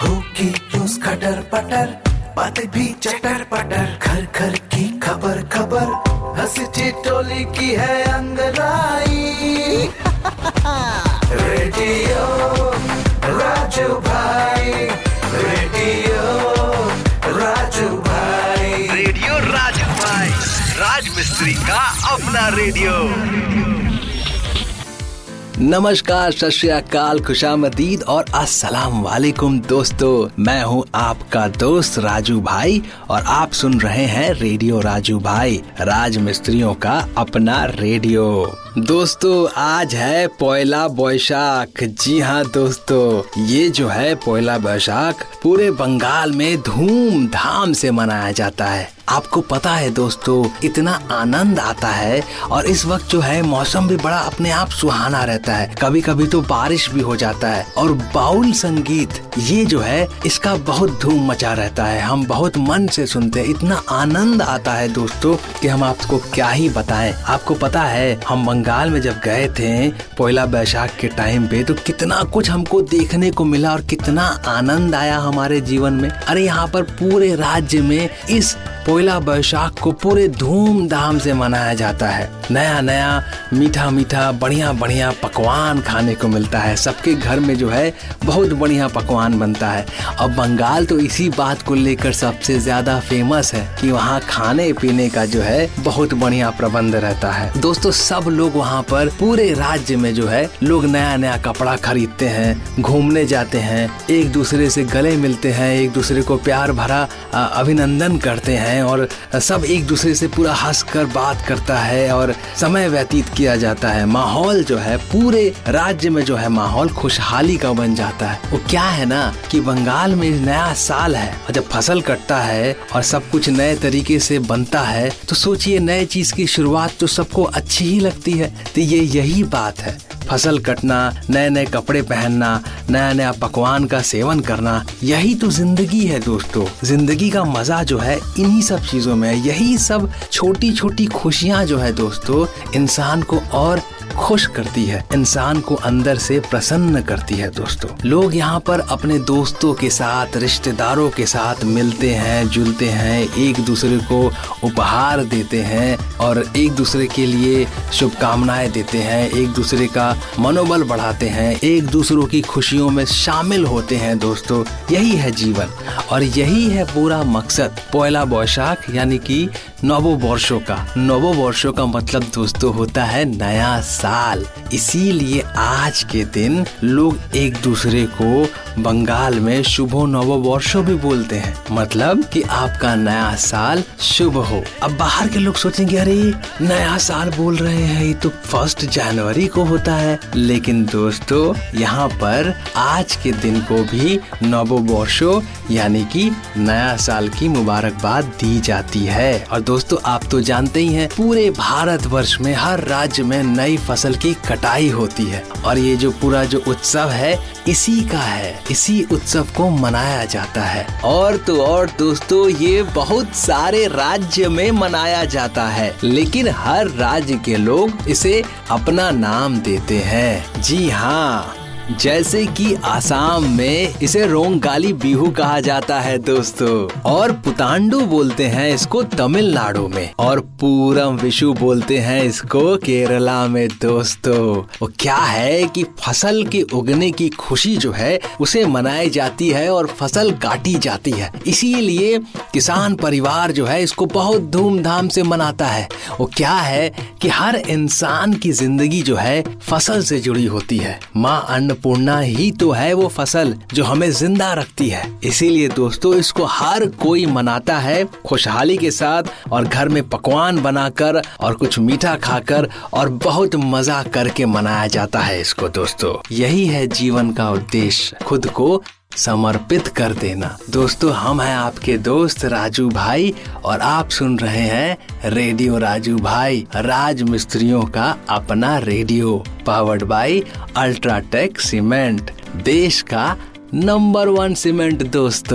होगी न्यूज़ खटर पटर, बातें भी चटर पटर, घर घर की खबर खबर, हंसी ठिठोली की है अंगड़ाई। रेडियो राजू भाई, रेडियो राजू भाई, रेडियो राजू भाई, राज मिस्त्री का अपना रेडियो। नमस्कार, सत श्री अकाल, खुशामदीद और अस्सलाम वालेकुम दोस्तों। मैं हूं आपका दोस्त राजू भाई और आप सुन रहे हैं रेडियो राजू भाई, राज मिस्त्रियों का अपना रेडियो। दोस्तों आज है पौला बैशाख। जी हाँ दोस्तों, ये जो है पौला बैशाख पूरे बंगाल में धूमधाम से मनाया जाता है। आपको पता है दोस्तों, इतना आनंद आता है और इस वक्त जो है मौसम भी बड़ा अपने आप सुहाना रहता है। कभी कभी तो बारिश भी हो जाता है और बाउल संगीत ये जो है इसका बहुत धूम मचा रहता है। हम बहुत मन से सुनते हैं, इतना आनंद आता है दोस्तों कि हम आपको क्या ही बताएं। आपको पता है हम बंगाल में जब गए थे पौला बैशाख के टाइम पे तो कितना कुछ हमको देखने को मिला और कितना आनंद आया हमारे जीवन में। अरे यहाँ पर पूरे राज्य में इस पौला बैशाख को पूरे धूमधाम से मनाया जाता है। नया नया मीठा मीठा बढ़िया बढ़िया पकवान खाने को मिलता है। सबके घर में जो है बहुत बढ़िया पकवान बनता है। अब बंगाल तो इसी बात को लेकर सबसे ज्यादा फेमस है कि वहाँ खाने पीने का जो है बहुत बढ़िया प्रबंध रहता है। दोस्तों सब लोग वहाँ पर पूरे राज्य में जो है लोग नया नया कपड़ा खरीदते हैं, घूमने जाते हैं, एक दूसरे से गले मिलते हैं, एक दूसरे को प्यार भरा अभिनंदन करते हैं और सब एक दूसरे से पूरा हंसकर बात करता है और समय व्यतीत किया जाता है। माहौल जो है पूरे राज्य में जो है माहौल खुशहाली का बन जाता है। वो क्या है ना कि बंगाल में नया साल है और जब फसल कटता है और सब कुछ नए तरीके से बनता है तो सोचिए नए चीज की शुरुआत तो सबको अच्छी ही लगती है। तो ये यही बात है, फसल कटना, नए नए कपड़े पहनना, नया नया पकवान का सेवन करना, यही तो जिंदगी है दोस्तों। जिंदगी का मजा जो है इन्हीं सब चीजों में है। यही सब छोटी छोटी खुशियाँ जो है दोस्तों इंसान को और खुश करती है, इंसान को अंदर से प्रसन्न करती है दोस्तों। लोग यहाँ पर अपने दोस्तों के साथ, रिश्तेदारों के साथ मिलते हैं, जुलते हैं, एक दूसरे को उपहार देते हैं और एक दूसरे के लिए शुभकामनाएं देते हैं, एक दूसरे का मनोबल बढ़ाते हैं, एक दूसरों की खुशियों में शामिल होते हैं दोस्तों। यही है जीवन और यही है पूरा मकसद पौला बैशाख यानी कि नववर्षों का। नववर्षों का मतलब दोस्तों होता है नया साल। इसीलिए आज के दिन लोग एक दूसरे को बंगाल में शुभो नववर्षो भी बोलते हैं, मतलब कि आपका नया साल शुभ हो। अब बाहर के लोग सोचेंगे अरे नया साल बोल रहे हैं, ये तो 1 जनवरी को होता है। लेकिन दोस्तों यहाँ पर आज के दिन को भी नववर्षो यानी कि नया साल की मुबारकबाद दी जाती है। और दोस्तों आप तो जानते ही हैं पूरे भारतवर्ष में हर राज्य में नई फसल की कटाई होती है और ये जो पूरा जो उत्सव है इसी का है, इसी उत्सव को मनाया जाता है। और तो और दोस्तों ये बहुत सारे राज्य में मनाया जाता है, लेकिन हर राज्य के लोग इसे अपना नाम देते हैं। जी हाँ, जैसे कि आसाम में इसे रोंगाली बिहू कहा जाता है दोस्तों, और पुतांडु बोलते हैं इसको तमिलनाडु में, और पूरम विशु बोलते हैं इसको केरला में दोस्तों। वो क्या है कि फसल के उगने की खुशी जो है उसे मनाई जाती है और फसल काटी जाती है, इसीलिए किसान परिवार जो है इसको बहुत धूमधाम से मनाता है। वो क्या है कि हर इंसान की जिंदगी जो है फसल से जुड़ी होती है। माँ अन्नपूर्णा ही तो है वो फसल जो हमें जिंदा रखती है। इसीलिए दोस्तों इसको हर कोई मनाता है खुशहाली के साथ, और घर में पकवान बनाकर और कुछ मीठा खाकर और बहुत मजा करके मनाया जाता है इसको दोस्तों। यही है जीवन का उद्देश्य, खुद को समर्पित कर देना। दोस्तों हम हैं आपके दोस्त राजू भाई और आप सुन रहे हैं रेडियो राजू भाई, राज मिस्त्रियों का अपना radio, powered by UltraTech cement, देश का नंबर 1 सीमेंट दोस्तों।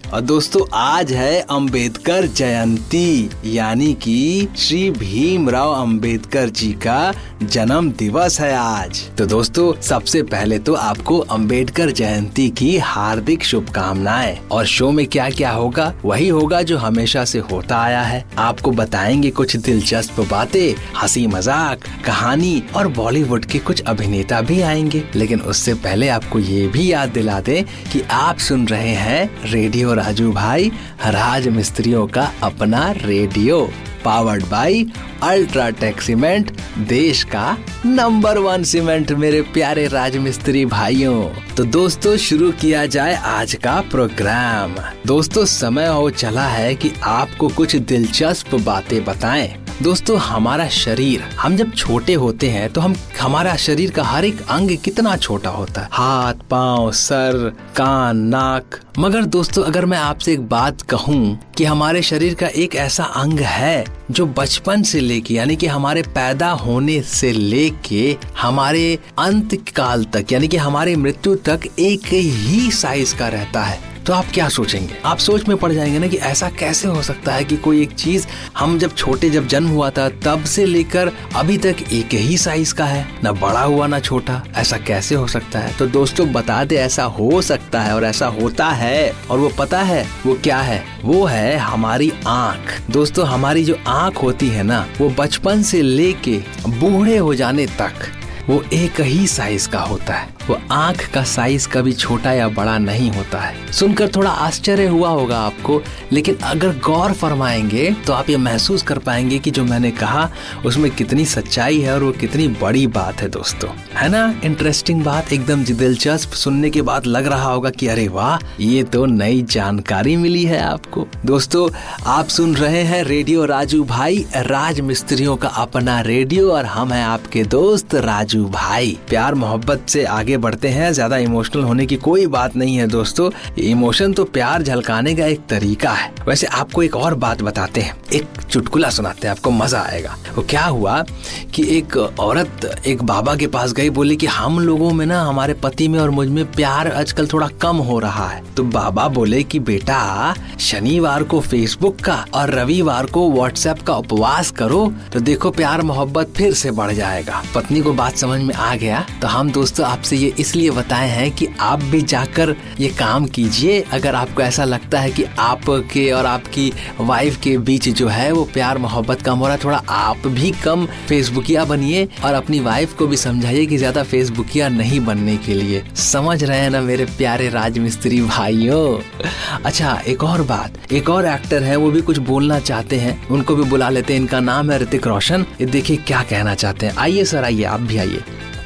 और दोस्तों आज है अंबेडकर जयंती, यानी कि श्री भीमराव अंबेडकर जी का जन्म दिवस है आज। तो दोस्तों सबसे पहले तो आपको अंबेडकर जयंती की हार्दिक शुभकामनाएं। और शो में क्या क्या होगा, वही होगा जो हमेशा से होता आया है। आपको बताएंगे कुछ दिलचस्प बातें, हंसी मजाक, कहानी और बॉलीवुड के कुछ अभिनेता भी आएंगे। लेकिन उससे पहले आपको ये भी याद दिला दें कि आप सुन रहे हैं रेडियो राजू भाई, राज मिस्त्रियों का अपना radio, powered by UltraTech cement, देश का नंबर 1 सीमेंट, मेरे प्यारे राज मिस्त्री भाइयों। तो दोस्तों शुरू किया जाए आज का प्रोग्राम। दोस्तों समय हो चला है कि आपको कुछ दिलचस्प बातें बताएं। दोस्तों हमारा शरीर, हम जब छोटे होते हैं तो हमारा शरीर का हर एक अंग कितना छोटा होता है, हाथ, पाँव, सर, कान, नाक। मगर दोस्तों अगर मैं आपसे एक बात कहूँ कि हमारे शरीर का एक ऐसा अंग है जो बचपन से लेके, यानी कि हमारे पैदा होने से लेके हमारे अंत काल तक, यानी कि हमारे मृत्यु तक एक ही साइज का रहता है, तो आप क्या सोचेंगे? आप सोच में पड़ जाएंगे ना कि ऐसा कैसे हो सकता है कि कोई एक चीज हम जब जन्म हुआ था तब से लेकर अभी तक एक ही साइज का है, ना बड़ा हुआ ना छोटा, ऐसा कैसे हो सकता है? तो दोस्तों बता दे ऐसा हो सकता है और ऐसा होता है। और वो पता है वो क्या है? वो है हमारी आँख। दोस्तों हमारी जो आँख होती है ना, वो बचपन से लेके बूढ़े हो जाने तक वो एक ही साइज का होता है। वो आँख का साइज कभी छोटा या बड़ा नहीं होता है। सुनकर थोड़ा आश्चर्य हुआ होगा आपको, लेकिन अगर गौर फरमाएंगे तो आप ये महसूस कर पाएंगे कि जो मैंने कहा उसमें कितनी सच्चाई है और वो कितनी बड़ी बात है दोस्तों, है ना? इंटरेस्टिंग बात, एकदम दिलचस्प। सुनने के बाद लग रहा होगा कि अरे वाह, ये तो नई जानकारी मिली है आपको। दोस्तों आप सुन रहे हैं रेडियो राजू भाई, राज मिस्त्रियों का अपना रेडियो, और हम हैं आपके दोस्त राजू भाई। प्यार मोहब्बत से आगे बढ़ते हैं, ज्यादा इमोशनल होने की कोई बात नहीं है दोस्तों। इमोशन तो प्यार झलकाने का एक तरीका है। वैसे आपको एक और बात बताते हैं, एक चुटकुला सुनाते हैं, आपको मजा आएगा। वो क्या हुआ कि एक औरत एक बाबा के पास गई, बोली कि हम लोगों में ना, हमारे पति में और मुझ में प्यार आजकल थोड़ा कम हो रहा है। तो बाबा बोले कि बेटा शनिवार को फेसबुक का और रविवार को व्हाट्सएप का उपवास करो, तो देखो प्यार मोहब्बत फिर से बढ़ जाएगा। पत्नी को बात समझ में आ गया। तो हम दोस्तों आपसे ये इसलिए बताए हैं कि आप भी जाकर ये काम कीजिए। अगर आपको ऐसा लगता है कि आपके और आपकी वाइफ के बीच जो है वो प्यार मोहब्बत कम हो रहा है, थोड़ा आप भी कम फेसबुकिया बनिए और अपनी वाइफ को भी समझाइए कि ज्यादा फेसबुकिया नहीं बनने के लिए। समझ रहे हैं ना मेरे प्यारे राजमिस्त्री भाइयों? अच्छा एक और बात, एक और एक्टर है, वो भी कुछ बोलना चाहते हैं, उनको भी बुला लेते हैं। इनका नाम है ऋतिक रोशन। ये देखिए क्या कहना चाहते हैं। आइए सर, आइए, आप भी आइए।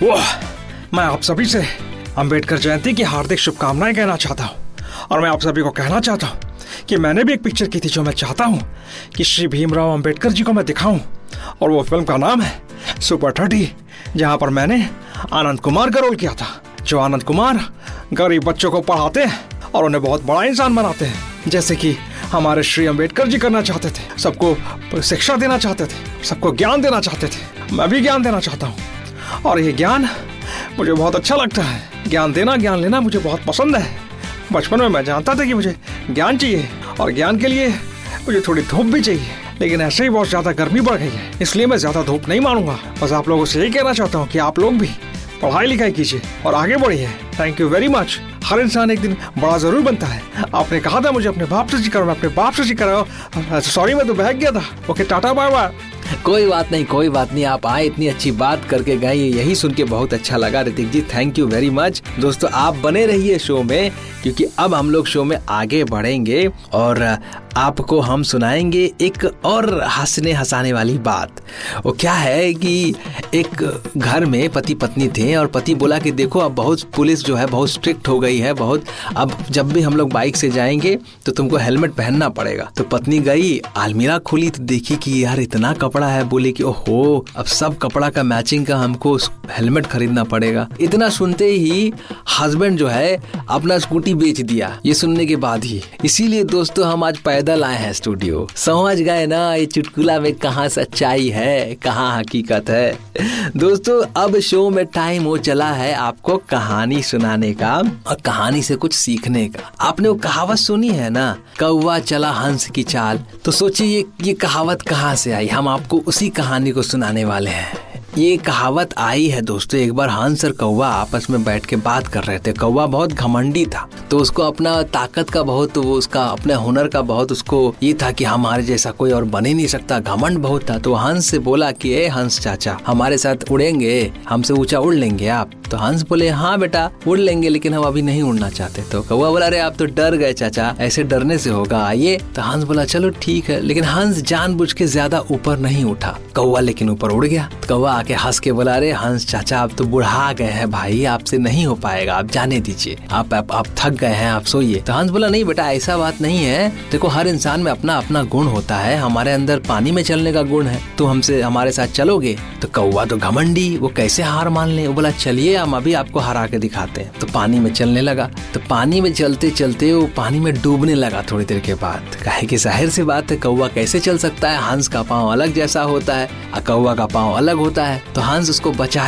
मैं आप सभी से अंबेडकर जयंती की हार्दिक शुभकामनाएं कहना चाहता हूं। और मैं आप सभी को कहना चाहता हूं कि मैंने भी एक पिक्चर की थी जो मैं चाहता हूं कि श्री भीमराव अंबेडकर जी को मैं दिखाऊं, और वो फिल्म का नाम है सुपर 30, जहां पर मैंने आनंद कुमार का रोल किया था। जो आनंद कुमार गरीब बच्चों को पढ़ाते हैं और उन्हें बहुत बड़ा इंसान बनाते हैं, जैसे कि हमारे श्री अंबेडकर जी करना चाहते थे। सबको शिक्षा देना चाहते थे, सबको ज्ञान देना चाहते थे। मैं भी ज्ञान देना चाहता हूँ और ये ज्ञान मुझे बहुत अच्छा लगता है। ज्ञान देना, ज्ञान लेना मुझे बहुत पसंद है। बचपन में मैं जानता था कि मुझे ज्ञान चाहिए और ज्ञान के लिए मुझे थोड़ी धूप भी चाहिए, लेकिन ऐसे ही बहुत ज्यादा गर्मी बढ़ गई है, इसलिए मैं ज्यादा धूप नहीं मानूंगा। बस आप लोगों से यही कहना चाहता हूँ कि आप लोग भी पढ़ाई लिखाई कीजिए और आगे बढ़िए। Thank you very much. हर इंसान एक दिन बड़ा जरूर बनता है। आपने कहा था मुझे अपने बाप से सीखा, मैं अपने बाप से सीख रहा हूँ। सॉरी मैं तो बहक गया था। Okay, ta-ta bye bye. कोई बात नहीं, कोई बात नहीं, आप आए, इतनी अच्छी बात करके गए, यही सुन के बहुत अच्छा लगा Hrithik ji, thank you very much. दोस्तों आप बने रहिए शो में, क्योंकि अब हम लोग शो में आगे बढ़ेंगे और आपको हम सुनाएंगे एक और हंसने हंसाने वाली बात। वो क्या है कि एक घर में पति पत्नी थे और पति बोला कि देखो अब बहुत पुलिस जो है बहुत स्ट्रिक्ट हो गई है, बहुत, अब जब भी हम लोग बाइक से जाएंगे तो तुमको हेलमेट पहनना पड़ेगा। तो पत्नी गई, अलमीरा खोली तो देखी कि यार इतना कपड़ा है, बोले कि ओहो अब सब कपड़ा का मैचिंग का हमको हेलमेट खरीदना पड़ेगा। इतना सुनते ही हस्बैंड जो है अपना स्कूटी बेच दिया ये सुनने के बाद ही। इसीलिए दोस्तों हम आज पैदल आए हैं स्टूडियो। समझ गए ना ये चुटकुला में कहाँ सच्चाई है कहाँ हकीकत है। दोस्तों अब शो में टाइम हो चला है आपको कहानी सुनाने का और कहानी से कुछ सीखने का। आपने वो कहावत सुनी है ना, कौवा चला हंस की चाल। तो सोचिए ये कहावत कहाँ से आई। हम आपको उसी कहानी को सुनाने वाले हैं। ये कहावत आई है दोस्तों, एक बार हंस और कौवा आपस में बैठ के बात कर रहे थे। कौवा बहुत घमंडी था, तो उसको अपना ताकत का बहुत, वो उसका अपने हुनर का बहुत उसको ये था कि हमारे जैसा कोई और बन ही नहीं सकता, घमंड बहुत था। तो हंस से बोला कि ए हंस चाचा, हमारे साथ उड़ेंगे, हमसे ऊंचा उड़ लेंगे आप? तो हंस बोले हाँ बेटा उड़ लेंगे, लेकिन हम अभी नहीं उड़ना चाहते। तो कौवा बोला अरे आप तो डर गए चाचा, ऐसे डरने से होगा, आइए। तो हंस बोला चलो ठीक है, लेकिन हंस जानबूझ के ज्यादा ऊपर नहीं उठा। कौवा लेकिन ऊपर उड़ गया। कौवा आके हंस के बोला अरे हंस चाचा आप तो बुढ़ा गए हैं भाई, आपसे नहीं हो पाएगा, आप जाने दीजिए, आप थक गए हैं, आप सोइए। तो हंस बोला नहीं बेटा ऐसा बात नहीं है, देखो हर इंसान में अपना अपना गुण होता है, हमारे अंदर पानी में चलने का गुण है, तो हमसे हमारे साथ चलोगे? तो कौवा तो घमंडी, वो कैसे हार मान ले। वो बोला चलिए हम अभी आपको हरा के दिखाते हैं। तो पानी में चलने लगा। तो पानी में चलते चलते वो पानी में डूबने लगा थोड़ी देर के बाद। काहे कि जाहिर सी बात है कौवा कैसे चल सकता है, हंस का पाँव अलग जैसा होता है और कौवा का पाँव अलग होता है। तो हंस उसको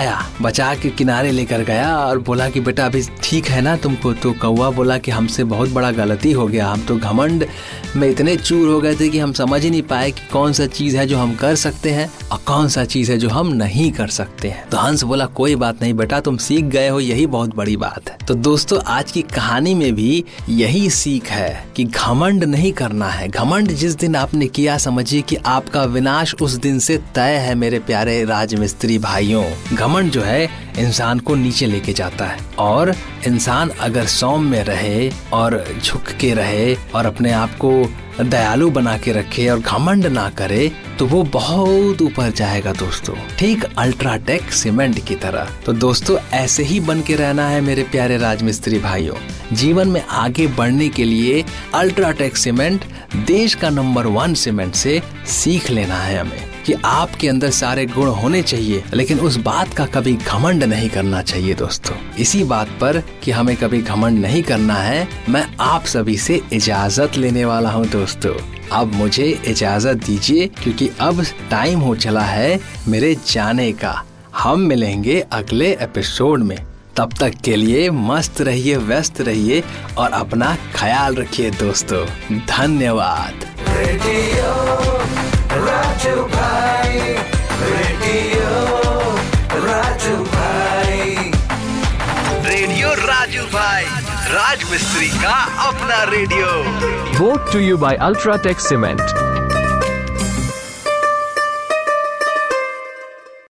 बचा के किनारे लेकर गया और बोला कि बेटा अभी ठीक है ना तुमको? तो कौवा बोला कि हमसे बहुत बड़ा गलती हो गया, हम तो घमंड में इतने चूर हो गए थे कि हम समझ ही नहीं पाए कि कौन सा चीज है जो हम कर सकते हैं और कौन सा चीज है जो हम नहीं कर सकते हैं। तो हंस बोला कोई बात नहीं बेटा, तुम सीख गए हो, यही बहुत बड़ी बात है। तो दोस्तों आज की कहानी में भी यही सीख है कि घमंड नहीं करना है। घमंड जिस दिन आपने किया समझिए कि आपका विनाश उस दिन से तय है मेरे प्यारे राजमिस्त्री भाइयों। घमंड जो है इंसान को नीचे लेके जाता है, और इंसान अगर सौम्य रहे और झुक के रहे और अपने आप को दयालु बना के रखे और घमंड ना करे तो वो बहुत ऊपर जाएगा दोस्तों, ठीक अल्ट्राटेक सीमेंट की तरह। तो दोस्तों ऐसे ही बन के रहना है मेरे प्यारे राजमिस्त्री भाइयों। जीवन में आगे बढ़ने के लिए अल्ट्राटेक सीमेंट देश का नंबर 1 सीमेंट से सीख लेना है हमें कि आपके अंदर सारे गुण होने चाहिए, लेकिन उस बात का कभी घमंड नहीं करना चाहिए दोस्तों। इसी बात पर कि हमें कभी घमंड नहीं करना है, मैं आप सभी से इजाजत लेने वाला हूँ दोस्तों। अब मुझे इजाजत दीजिए क्योंकि अब टाइम हो चला है मेरे जाने का। हम मिलेंगे अगले एपिसोड में, तब तक के लिए मस्त रहिए, व्यस्त रहिए और अपना ख्याल रखिए दोस्तों। धन्यवाद। रेडियो राजू भाई, रेडियो राजू भाई, रेडियो राजू भाई, राज मिस्त्री का अपना radio. Brought to you by Ultratech Cement.